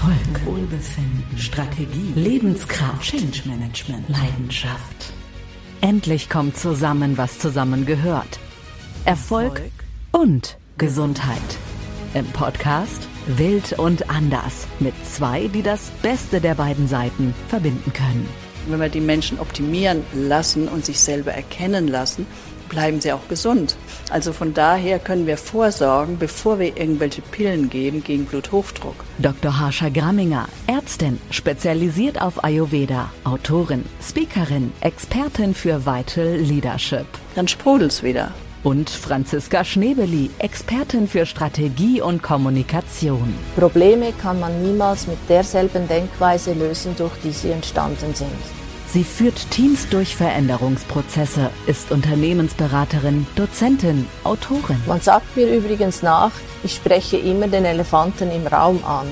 Erfolg, Wohlbefinden, Strategie, Lebenskraft, Change Management, Leidenschaft. Endlich kommt zusammen, was zusammengehört. Erfolg und Gesundheit. Im Podcast Wild und Anders mit zwei, die das Beste der beiden Seiten verbinden können. Wenn wir die Menschen optimieren lassen und sich selber erkennen lassen, bleiben sie auch gesund. Also von daher können wir vorsorgen, bevor wir irgendwelche Pillen geben gegen Bluthochdruck. Dr. Harsha Gramminger, Ärztin, spezialisiert auf Ayurveda, Autorin, Speakerin, Expertin für Vital Leadership. Dann sprudelt's wieder. Und Franziska Schnebeli, Expertin für Strategie und Kommunikation. Probleme kann man niemals mit derselben Denkweise lösen, durch die sie entstanden sind. Sie führt Teams durch Veränderungsprozesse, ist Unternehmensberaterin, Dozentin, Autorin. Man sagt mir übrigens nach, ich spreche immer den Elefanten im Raum an.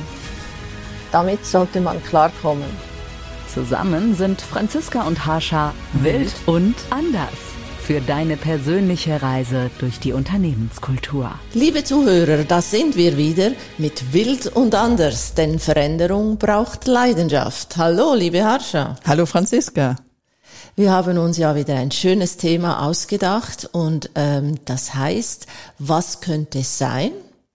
Damit sollte man klarkommen. Zusammen sind Franziska und Harsha wild und anders. Für deine persönliche Reise durch die Unternehmenskultur. Liebe Zuhörer, da sind wir wieder mit Wild und Anders, denn Veränderung braucht Leidenschaft. Hallo, liebe Harsha. Hallo Franziska. Wir haben uns ja wieder ein schönes Thema ausgedacht und das heißt, was könnte es sein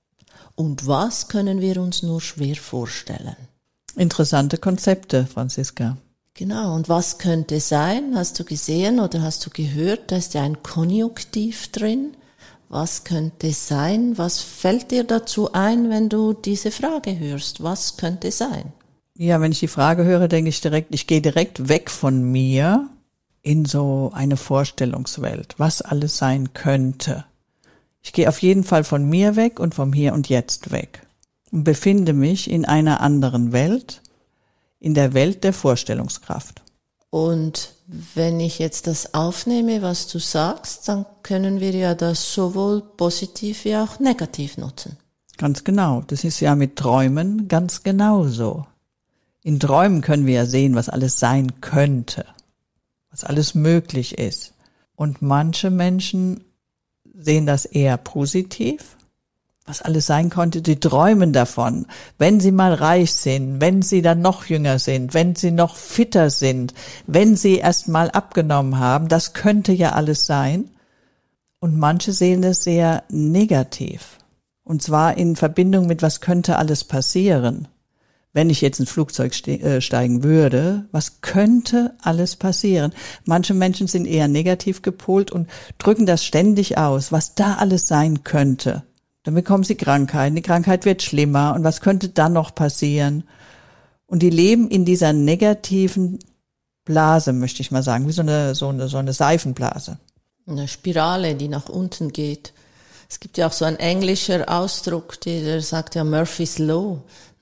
und was können wir uns nur schwer vorstellen? Interessante Konzepte, Franziska. Genau, und was könnte sein? Hast du gesehen oder hast du gehört, da ist ja ein Konjunktiv drin. Was könnte sein? Was fällt dir dazu ein, wenn du diese Frage hörst? Was könnte sein? Ja, wenn ich die Frage höre, denke ich direkt, ich gehe direkt weg von mir in so eine Vorstellungswelt, was alles sein könnte. Ich gehe auf jeden Fall von mir weg und vom Hier und Jetzt weg und befinde mich in einer anderen Welt, in der Welt der Vorstellungskraft. Und wenn ich jetzt das aufnehme, was du sagst, dann können wir ja das sowohl positiv wie auch negativ nutzen. Ganz genau. Das ist ja mit Träumen ganz genauso. In Träumen können wir ja sehen, was alles sein könnte, was alles möglich ist. Und manche Menschen sehen das eher positiv. Was alles sein konnte, die träumen davon, wenn sie mal reich sind, wenn sie dann noch jünger sind, wenn sie noch fitter sind, wenn sie erst mal abgenommen haben, das könnte ja alles sein. Und manche sehen es sehr negativ. Und zwar in Verbindung mit, was könnte alles passieren. Wenn ich jetzt ins Flugzeug steigen würde, was könnte alles passieren? Manche Menschen sind eher negativ gepolt und drücken das ständig aus, was da alles sein könnte. Dann bekommen sie Krankheiten, die Krankheit wird schlimmer und was könnte dann noch passieren? Und die leben in dieser negativen Blase, möchte ich mal sagen, wie so eine Seifenblase. Eine Spirale, die nach unten geht. Es gibt ja auch so ein englischer Ausdruck, der sagt ja Murphy's Law.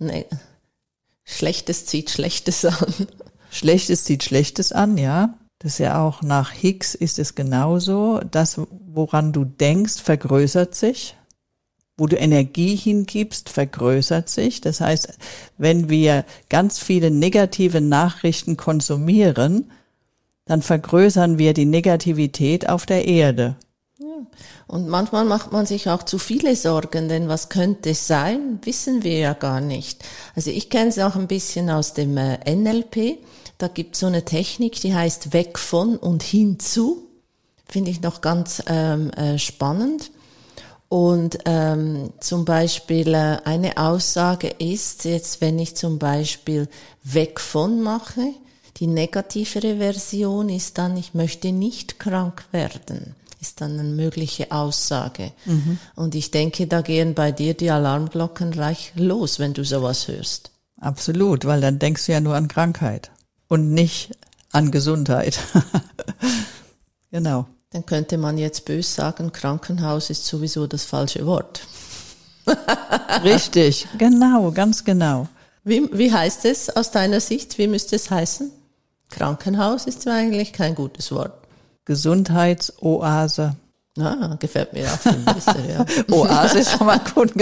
Schlechtes zieht Schlechtes an. Schlechtes zieht Schlechtes an, ja. Das ist ja auch nach Hicks ist es genauso. Das, woran du denkst, vergrößert sich. Wo du Energie hingibst, vergrößert sich. Das heißt, wenn wir ganz viele negative Nachrichten konsumieren, dann vergrößern wir die Negativität auf der Erde. Ja. Und manchmal macht man sich auch zu viele Sorgen, denn was könnte es sein, wissen wir ja gar nicht. Also ich kenne es auch ein bisschen aus dem NLP. Da gibt es so eine Technik, die heißt weg von und hinzu. Finde ich noch ganz spannend. Und zum Beispiel eine Aussage ist jetzt, wenn ich zum Beispiel weg von mache, die negativere Version ist dann, ich möchte nicht krank werden, ist dann eine mögliche Aussage. Mhm. Und ich denke, da gehen bei dir die Alarmglocken gleich los, wenn du sowas hörst. Absolut, weil dann denkst du ja nur an Krankheit und nicht an Gesundheit. Genau. Dann könnte man jetzt böse sagen, Krankenhaus ist sowieso das falsche Wort. Richtig, genau, ganz genau. Wie heißt es aus deiner Sicht? Wie müsste es heißen? Krankenhaus ist zwar eigentlich kein gutes Wort. Gesundheitsoase. Ah, gefällt mir auch viel besser, ja. Oase ist schon mal gut,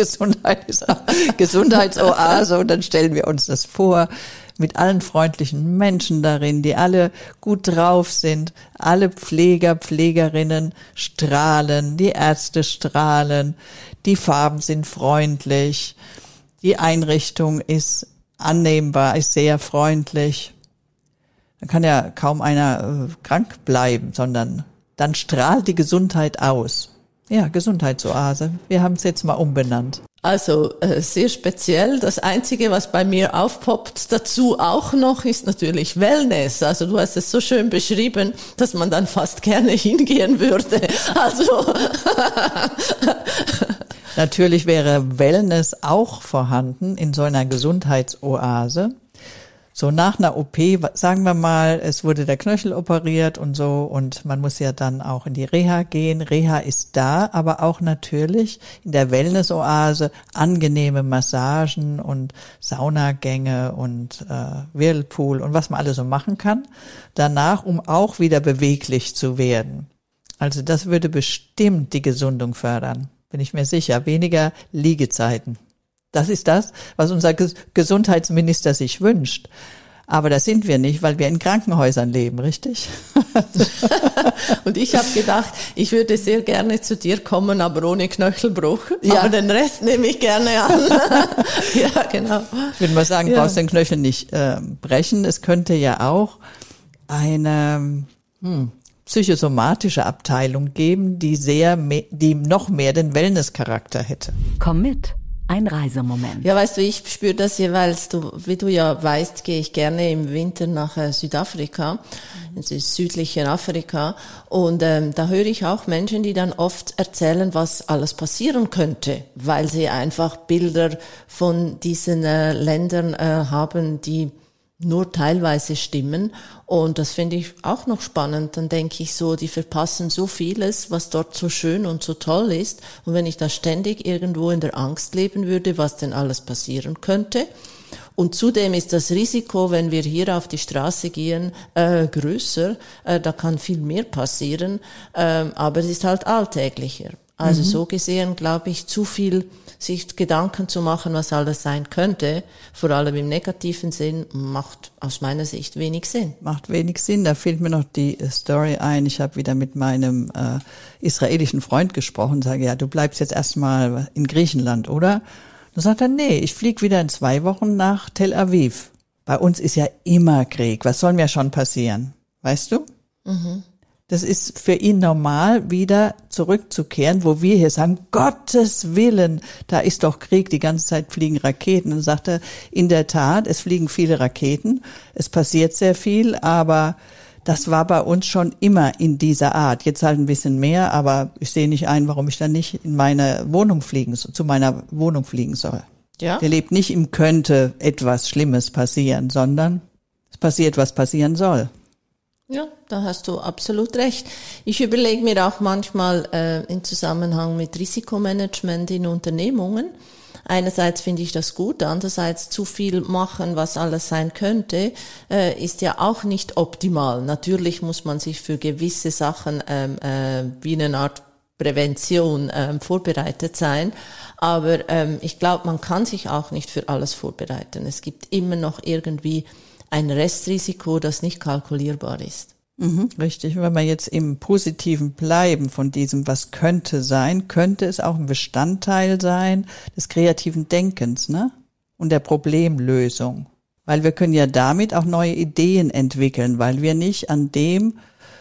Gesundheitsoase. Und dann stellen wir uns das vor, mit allen freundlichen Menschen darin, die alle gut drauf sind, alle Pfleger, Pflegerinnen strahlen, die Ärzte strahlen, die Farben sind freundlich, die Einrichtung ist annehmbar, ist sehr freundlich. Dann kann ja kaum einer krank bleiben, sondern dann strahlt die Gesundheit aus. Ja, Gesundheitsoase. Wir haben es jetzt mal umbenannt. Also sehr speziell. Das Einzige, was bei mir aufpoppt dazu auch noch, ist natürlich Wellness. Also du hast es so schön beschrieben, dass man dann fast gerne hingehen würde. Also natürlich wäre Wellness auch vorhanden in so einer Gesundheitsoase. So nach einer OP, sagen wir mal, es wurde der Knöchel operiert und so und man muss ja dann auch in die Reha gehen. Reha ist da, aber auch natürlich in der Wellness-Oase angenehme Massagen und Saunagänge und Whirlpool und was man alles so machen kann. Danach, um auch wieder beweglich zu werden. Also das würde bestimmt die Gesundung fördern, bin ich mir sicher. Weniger Liegezeiten. Das ist das, was unser Gesundheitsminister sich wünscht. Aber das sind wir nicht, weil wir in Krankenhäusern leben, richtig? Und ich habe gedacht, ich würde sehr gerne zu dir kommen, aber ohne Knöchelbruch. Ja. Aber den Rest nehme ich gerne an. Ja, genau. Ich würde mal sagen, du brauchst den Knöchel nicht brechen. Es könnte ja auch eine psychosomatische Abteilung geben, die noch mehr den Wellness-Charakter hätte. Komm mit. Ein Reisemoment. Ja, weißt du, ich spüre das jeweils, wie du ja weißt, gehe ich gerne im Winter nach Südafrika, ins südliche Afrika, und da höre ich auch Menschen, die dann oft erzählen, was alles passieren könnte, weil sie einfach Bilder von diesen Ländern haben, die nur teilweise stimmen, und das finde ich auch noch spannend. Dann denke ich so, die verpassen so vieles, was dort so schön und so toll ist, und wenn ich da ständig irgendwo in der Angst leben würde, was denn alles passieren könnte. Und zudem ist das Risiko, wenn wir hier auf die Straße gehen, größer, da kann viel mehr passieren, aber es ist halt alltäglicher. Also so gesehen, glaube ich, zu viel sich Gedanken zu machen, was alles sein könnte, vor allem im negativen Sinn, macht aus meiner Sicht wenig Sinn. Macht wenig Sinn. Da fehlt mir noch die Story ein. Ich habe wieder mit meinem israelischen Freund gesprochen und sage, ja, du bleibst jetzt erstmal in Griechenland, oder? Dann sagt er, nee, ich fliege wieder in 2 Wochen nach Tel Aviv. Bei uns ist ja immer Krieg. Was soll mir schon passieren? Weißt du? Mhm. Das ist für ihn normal, wieder zurückzukehren, wo wir hier sagen, Gottes Willen, da ist doch Krieg, die ganze Zeit fliegen Raketen. Und dann sagt er, in der Tat, es fliegen viele Raketen, es passiert sehr viel, aber das war bei uns schon immer in dieser Art. Jetzt halt ein bisschen mehr, aber ich sehe nicht ein, warum ich dann nicht in meine Wohnung zu meiner Wohnung fliegen soll. Ja. Der lebt nicht im könnte etwas Schlimmes passieren, sondern es passiert, was passieren soll. Ja, da hast du absolut recht. Ich überlege mir auch manchmal im Zusammenhang mit Risikomanagement in Unternehmungen. Einerseits finde ich das gut, andererseits zu viel machen, was alles sein könnte, ist ja auch nicht optimal. Natürlich muss man sich für gewisse Sachen wie eine Art Prävention vorbereitet sein, aber ich glaube, man kann sich auch nicht für alles vorbereiten. Es gibt immer noch irgendwie ein Restrisiko, das nicht kalkulierbar ist. Richtig. Wenn wir jetzt im Positiven bleiben von diesem, was könnte sein, könnte es auch ein Bestandteil sein des kreativen Denkens, ne? Und der Problemlösung. Weil wir können ja damit auch neue Ideen entwickeln, weil wir nicht an dem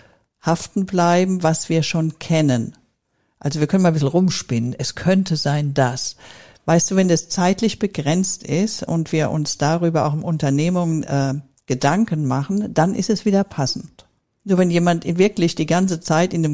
haften bleiben, was wir schon kennen. Also wir können mal ein bisschen rumspinnen. Es könnte sein, dass. Weißt du, wenn das zeitlich begrenzt ist und wir uns darüber auch im Unternehmen Gedanken machen, dann ist es wieder passend. Nur wenn jemand wirklich die ganze Zeit in dem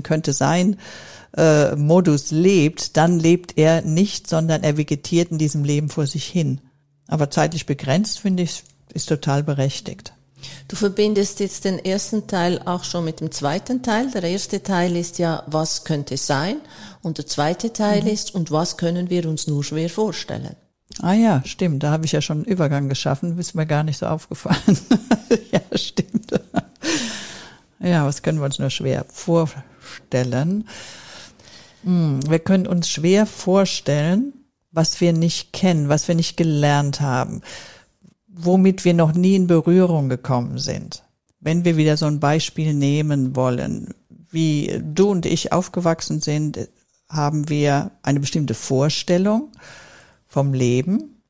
Könnte-Sein-Modus lebt, dann lebt er nicht, sondern er vegetiert in diesem Leben vor sich hin. Aber zeitlich begrenzt, finde ich, ist total berechtigt. Du verbindest jetzt den ersten Teil auch schon mit dem zweiten Teil. Der erste Teil ist ja, was könnte sein? Und der zweite Teil ist, und was können wir uns nur schwer vorstellen? Ah ja, stimmt. Da habe ich ja schon einen Übergang geschaffen. Ist mir gar nicht so aufgefallen. Ja, stimmt. Ja, was können wir uns nur schwer vorstellen? Wir können uns schwer vorstellen, was wir nicht kennen, was wir nicht gelernt haben, womit wir noch nie in Berührung gekommen sind. Wenn wir wieder so ein Beispiel nehmen wollen, wie du und ich aufgewachsen sind, haben wir eine bestimmte Vorstellung vom Leben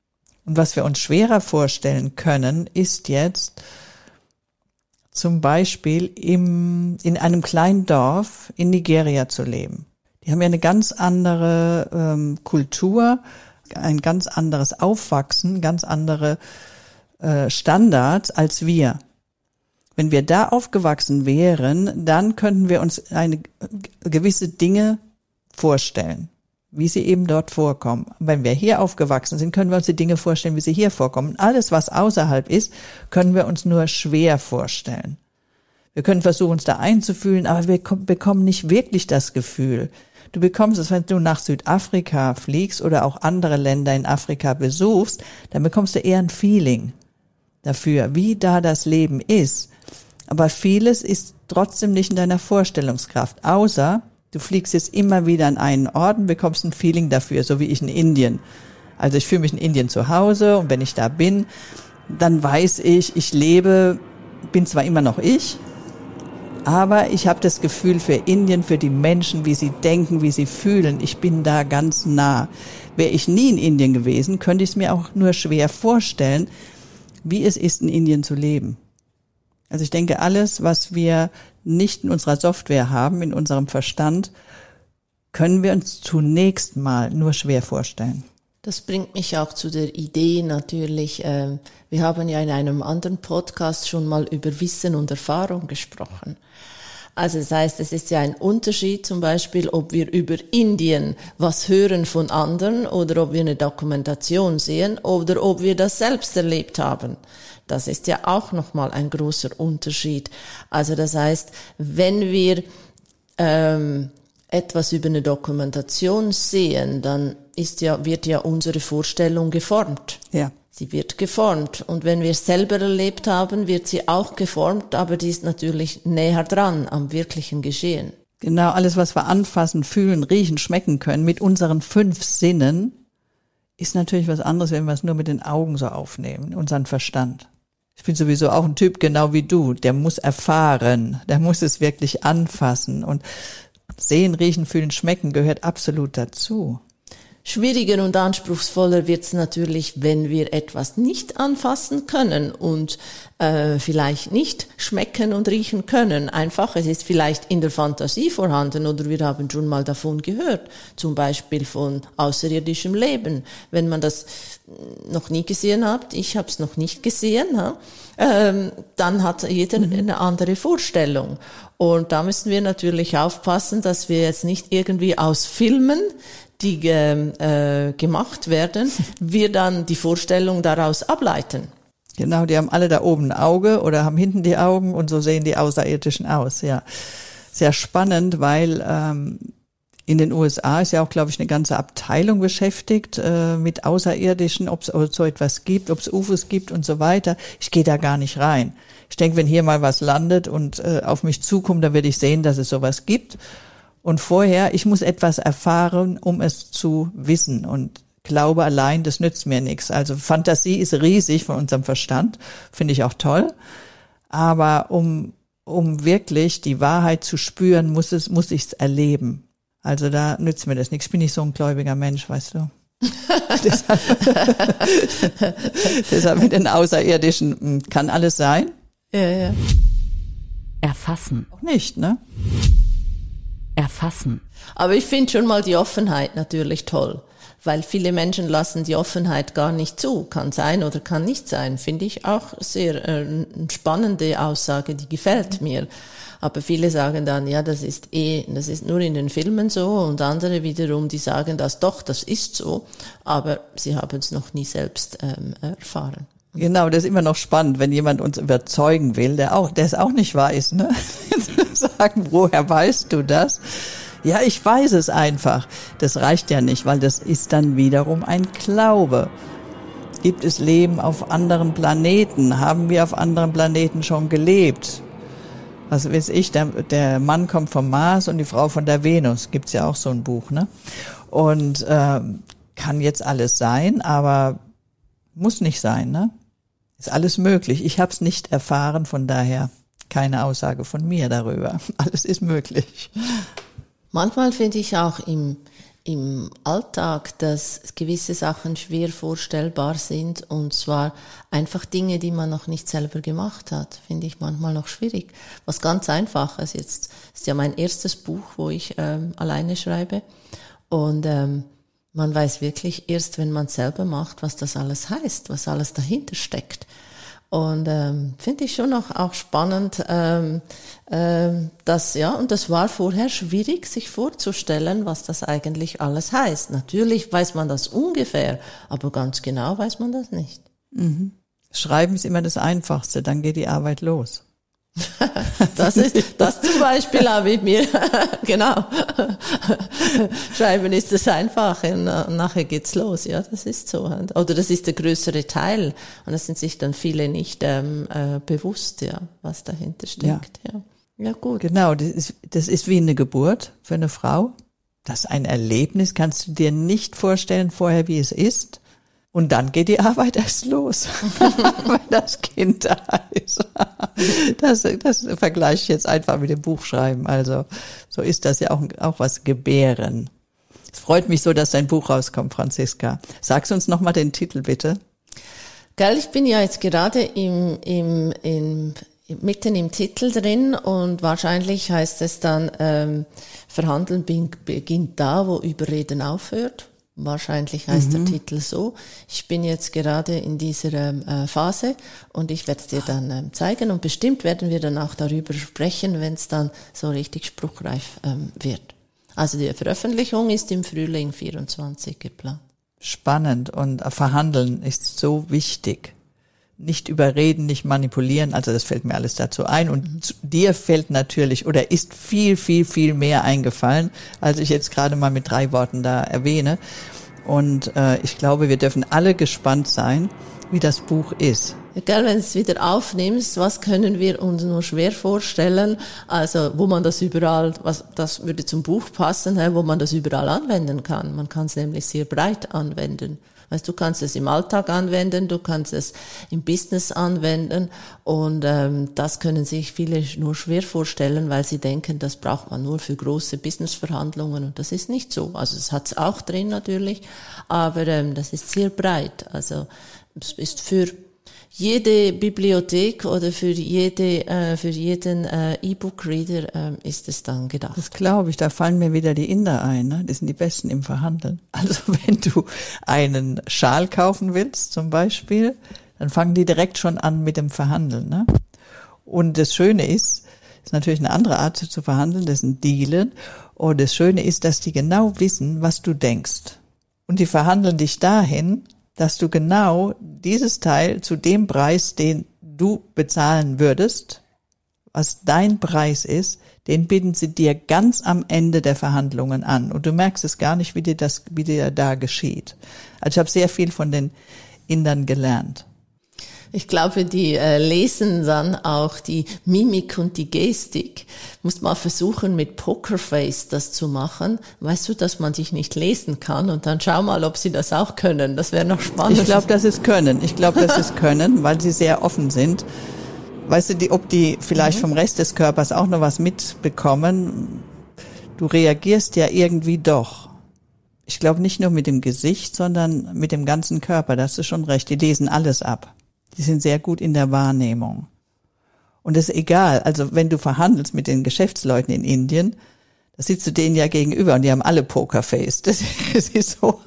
Und was wir uns schwerer vorstellen können, ist jetzt zum Beispiel in einem kleinen Dorf in Nigeria zu leben. Die haben ja eine ganz andere Kultur, ein ganz anderes Aufwachsen, ganz andere Standards als wir. Wenn wir da aufgewachsen wären, dann könnten wir uns gewisse Dinge vorstellen, wie sie eben dort vorkommen. Wenn wir hier aufgewachsen sind, können wir uns die Dinge vorstellen, wie sie hier vorkommen. Alles, was außerhalb ist, können wir uns nur schwer vorstellen. Wir können versuchen, uns da einzufühlen, aber wir bekommen nicht wirklich das Gefühl. Du bekommst es, wenn du nach Südafrika fliegst oder auch andere Länder in Afrika besuchst, dann bekommst du eher ein Feeling dafür, wie da das Leben ist. Aber vieles ist trotzdem nicht in deiner Vorstellungskraft, außer du fliegst jetzt immer wieder an einen Ort und bekommst ein Feeling dafür, so wie ich in Indien. Also ich fühle mich in Indien zu Hause und wenn ich da bin, dann weiß ich lebe, bin zwar immer noch ich, aber ich habe das Gefühl für Indien, für die Menschen, wie sie denken, wie sie fühlen. Ich bin da ganz nah. Wäre ich nie in Indien gewesen, könnte ich es mir auch nur schwer vorstellen, wie es ist, in Indien zu leben. Also ich denke, alles, was wir nicht in unserer Software haben, in unserem Verstand, können wir uns zunächst mal nur schwer vorstellen. Das bringt mich auch zu der Idee natürlich, wir haben ja in einem anderen Podcast schon mal über Wissen und Erfahrung gesprochen. Also das heißt, es ist ja ein Unterschied zum Beispiel, ob wir über Indien was hören von anderen oder ob wir eine Dokumentation sehen oder ob wir das selbst erlebt haben. Das ist ja auch nochmal ein großer Unterschied. Also das heißt, wenn wir etwas über eine Dokumentation sehen, dann wird ja unsere Vorstellung geformt. Ja. Sie wird geformt. Und wenn wir es selber erlebt haben, wird sie auch geformt, aber die ist natürlich näher dran am wirklichen Geschehen. Genau, alles, was wir anfassen, fühlen, riechen, schmecken können, mit unseren 5 Sinnen, ist natürlich was anderes, wenn wir es nur mit den Augen so aufnehmen, unseren Verstand. Ich bin sowieso auch ein Typ, genau wie du, der muss erfahren, der muss es wirklich anfassen. Und sehen, riechen, fühlen, schmecken gehört absolut dazu. Schwieriger und anspruchsvoller wird's natürlich, wenn wir etwas nicht anfassen können und vielleicht nicht schmecken und riechen können. Einfach, es ist vielleicht in der Fantasie vorhanden oder wir haben schon mal davon gehört, zum Beispiel von außerirdischem Leben. Wenn man das noch nie gesehen hat, ich habe es noch nicht gesehen, dann hat jeder eine andere Vorstellung. Und da müssen wir natürlich aufpassen, dass wir jetzt nicht irgendwie aus Filmen, die gemacht werden, wir dann die Vorstellung daraus ableiten. Genau, die haben alle da oben ein Auge oder haben hinten die Augen und so sehen die Außerirdischen aus, ja. Sehr spannend, weil in den USA ist ja auch, glaube ich, eine ganze Abteilung beschäftigt mit Außerirdischen, ob es so etwas gibt, ob es UFOs gibt und so weiter. Ich gehe da gar nicht rein. Ich denke, wenn hier mal was landet und auf mich zukommt, dann werde ich sehen, dass es sowas gibt. Und vorher, ich muss etwas erfahren, um es zu wissen. Und Glaube allein, das nützt mir nichts. Also Fantasie ist riesig von unserem Verstand, finde ich auch toll. Aber um wirklich die Wahrheit zu spüren, muss ich es erleben. Also da nützt mir das nichts. Ich bin nicht so ein gläubiger Mensch, weißt du. Deshalb mit den Außerirdischen kann alles sein. Ja. Erfassen. Auch nicht, ne? Erfassen. Aber ich finde schon mal die Offenheit natürlich toll, weil viele Menschen lassen die Offenheit gar nicht zu. Kann sein oder kann nicht sein. Finde ich auch sehr spannende Aussage, die gefällt mir. Aber viele sagen dann, ja, das ist nur in den Filmen so, und andere wiederum, die sagen das ist so, aber sie haben es noch nie selbst erfahren. Genau, das ist immer noch spannend, wenn jemand uns überzeugen will, der es auch nicht weiß, ne? Sagen, woher weißt du das? Ja, ich weiß es einfach. Das reicht ja nicht, weil das ist dann wiederum ein Glaube. Gibt es Leben auf anderen Planeten? Haben wir auf anderen Planeten schon gelebt? Was weiß ich, der Mann kommt vom Mars und die Frau von der Venus. Gibt's ja auch so ein Buch, ne? Und kann jetzt alles sein, aber muss nicht sein, ne? Ist alles möglich. Ich habe es nicht erfahren, von daher keine Aussage von mir darüber. Alles ist möglich. Manchmal finde ich auch im im Alltag, dass gewisse Sachen schwer vorstellbar sind, und zwar einfach Dinge, die man noch nicht selber gemacht hat, finde ich manchmal noch schwierig. Was ganz Einfaches, jetzt ist ja mein erstes Buch, wo ich alleine schreibe, und man weiß wirklich erst, wenn man es selber macht, was das alles heißt, was alles dahinter steckt. Und finde ich schon auch spannend, dass, ja, und das war vorher schwierig, sich vorzustellen, was das eigentlich alles heißt. Natürlich weiß man das ungefähr, aber ganz genau weiß man das nicht. Mhm. Schreiben ist immer das Einfachste, dann geht die Arbeit los. Das zum Beispiel habe ich mir, genau. Schreiben ist das Einfache, und nachher geht's los, ja, das ist so. Oder das ist der größere Teil, und das sind sich dann viele nicht bewusst, ja, was dahinter steckt, ja. Ja, gut. Genau, das ist wie eine Geburt für eine Frau. Das ist ein Erlebnis, kannst du dir nicht vorstellen vorher, wie es ist. Und dann geht die Arbeit erst los, wenn das Kind da ist. Das vergleiche ich jetzt einfach mit dem Buchschreiben. Also so ist das ja auch was Gebären. Es freut mich so, dass dein Buch rauskommt, Franziska. Sagst du uns nochmal den Titel, bitte? Gell, ich bin ja jetzt gerade mitten im Titel drin, und wahrscheinlich heißt es dann, Verhandeln beginnt da, wo Überreden aufhört. Wahrscheinlich heißt der Titel so. Ich bin jetzt gerade in dieser Phase, und ich werde es dir dann zeigen, und bestimmt werden wir dann auch darüber sprechen, wenn es dann so richtig spruchreif wird. Also die Veröffentlichung ist im Frühling 24 geplant. Spannend, und Verhandeln ist so wichtig. Nicht überreden, nicht manipulieren, also das fällt mir alles dazu ein, und dir fällt natürlich oder ist viel, viel, viel mehr eingefallen, als ich jetzt gerade mal mit 3 Worten da erwähne, und ich glaube, wir dürfen alle gespannt sein, wie das Buch ist. Egal, wenn du es wieder aufnimmst, was können wir uns nur schwer vorstellen, also wo man das überall, das würde zum Buch passen, wo man das überall anwenden kann. Man kann es nämlich sehr breit anwenden. Weißt, du kannst es im Alltag anwenden, du kannst es im Business anwenden, und das können sich viele nur schwer vorstellen, weil sie denken, das braucht man nur für große Businessverhandlungen, und das ist nicht so. Also es hat es auch drin natürlich, aber das ist sehr breit. Also es ist für jede Bibliothek oder für jeden E-Book-Reader ist es dann gedacht. Das glaube ich, da fallen mir wieder die Inder ein, ne? Die sind die Besten im Verhandeln. Also wenn du einen Schal kaufen willst zum Beispiel, dann fangen die direkt schon an mit dem Verhandeln, ne? Und das Schöne ist natürlich eine andere Art zu verhandeln, das ist ein Dealen. Und das Schöne ist, dass die genau wissen, was du denkst. Und die verhandeln dich dahin, dass du genau dieses Teil zu dem Preis, den du bezahlen würdest, was dein Preis ist, den bieten sie dir ganz am Ende der Verhandlungen an. Und du merkst es gar nicht, wie dir da geschieht. Also ich habe sehr viel von den Indern gelernt. Ich glaube, die lesen dann auch die Mimik und die Gestik. Muss mal versuchen, mit Pokerface das zu machen. Weißt du, dass man dich nicht lesen kann? Und dann schau mal, ob sie das auch können. Das wäre noch spannend. Ich glaube, dass sie es können, weil sie sehr offen sind. Weißt du, ob die vielleicht vom Rest des Körpers auch noch was mitbekommen? Du reagierst ja irgendwie doch. Ich glaube nicht nur mit dem Gesicht, sondern mit dem ganzen Körper. Da hast du schon recht. Die lesen alles ab. Die sind sehr gut in der Wahrnehmung. Und das ist egal. Also wenn du verhandelst mit den Geschäftsleuten in Indien, da sitzt du denen ja gegenüber, und die haben alle Pokerface. Das ist so,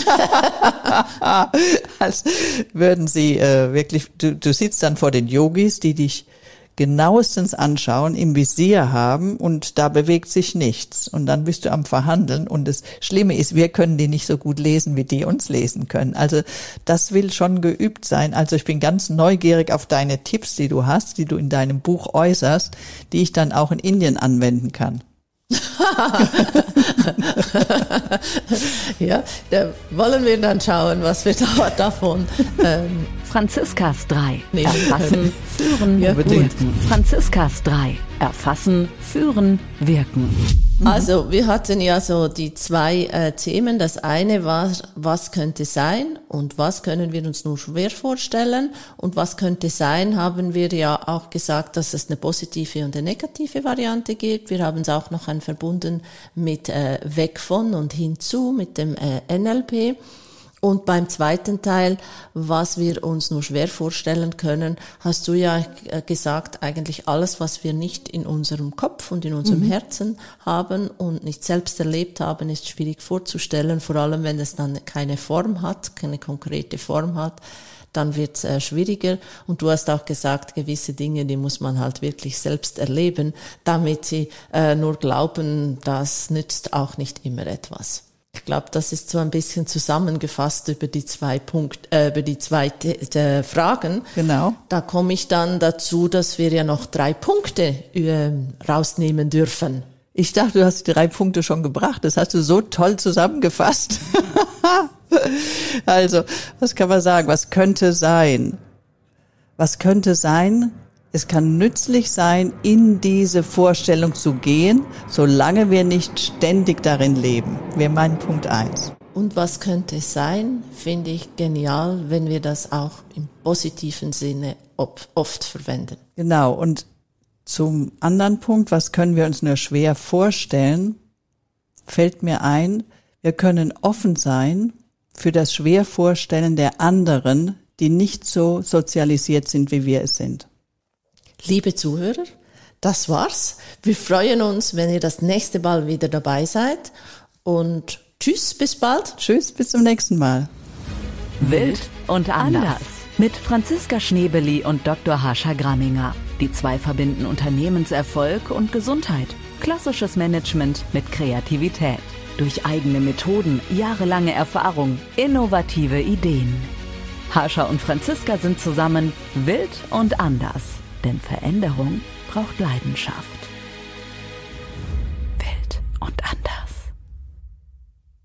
als würden sie wirklich, du sitzt dann vor den Yogis, die dich genauestens anschauen, im Visier haben, und da bewegt sich nichts. Und dann bist du am Verhandeln, und das Schlimme ist, wir können die nicht so gut lesen, wie die uns lesen können. Also das will schon geübt sein. Also ich bin ganz neugierig auf deine Tipps, die du hast, die du in deinem Buch äußerst, die ich dann auch in Indien anwenden kann. Ja, da wollen wir dann schauen, was wir davon Franziskas 3. Erfassen, führen, Ja, wirken. Franziskas 3. Erfassen, führen, wirken. Also wir hatten ja so die 2 Themen. Das eine war, was könnte sein und was können wir uns nur schwer vorstellen. Und was könnte sein, haben wir ja auch gesagt, dass es eine positive und eine negative Variante gibt. Wir haben es auch noch verbunden mit weg von und hinzu mit dem NLP. Und beim zweiten Teil, was wir uns nur schwer vorstellen können, hast du ja gesagt, eigentlich alles, was wir nicht in unserem Kopf und in unserem Herzen haben und nicht selbst erlebt haben, ist schwierig vorzustellen, vor allem wenn es dann keine Form hat, keine konkrete Form hat. Dann wird es schwieriger. Und du hast auch gesagt, gewisse Dinge, die muss man halt wirklich selbst erleben, damit sie nur glauben, das nützt auch nicht immer etwas. Ich glaube, das ist so ein bisschen zusammengefasst über die zwei Fragen. Genau. Da komme ich dann dazu, dass wir ja noch 3 Punkte rausnehmen dürfen. Ich dachte, du hast die 3 Punkte schon gebracht. Das hast du so toll zusammengefasst. Also, was kann man sagen? Was könnte sein? Was könnte sein? Es kann nützlich sein, in diese Vorstellung zu gehen, solange wir nicht ständig darin leben. Wäre mein Punkt 1. Und was könnte es sein, finde ich genial, wenn wir das auch im positiven Sinne oft verwenden. Genau. Und zum anderen Punkt, was können wir uns nur schwer vorstellen, fällt mir ein, wir können offen sein für das Schwervorstellen der anderen, die nicht so sozialisiert sind, wie wir es sind. Liebe Zuhörer, das war's. Wir freuen uns, wenn ihr das nächste Mal wieder dabei seid. Und tschüss, bis bald. Tschüss, bis zum nächsten Mal. Wild und anders. Mit Franziska Schnebeli und Dr. Harscha Gramminger. Die 2 verbinden Unternehmenserfolg und Gesundheit. Klassisches Management mit Kreativität. Durch eigene Methoden, jahrelange Erfahrung, innovative Ideen. Harscha und Franziska sind zusammen wild und anders. Denn Veränderung braucht Leidenschaft.